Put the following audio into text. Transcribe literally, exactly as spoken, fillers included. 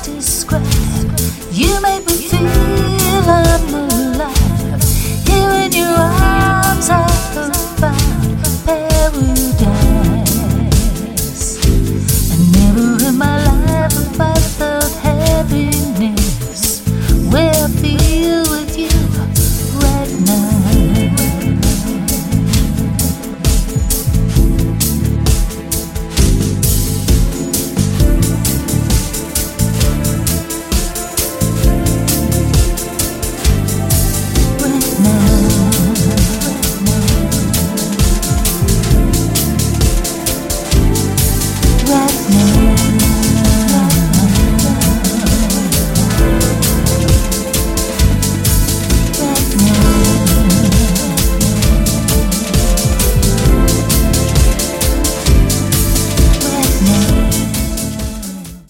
describe. You make me feel I'm alive. Here in your eyes.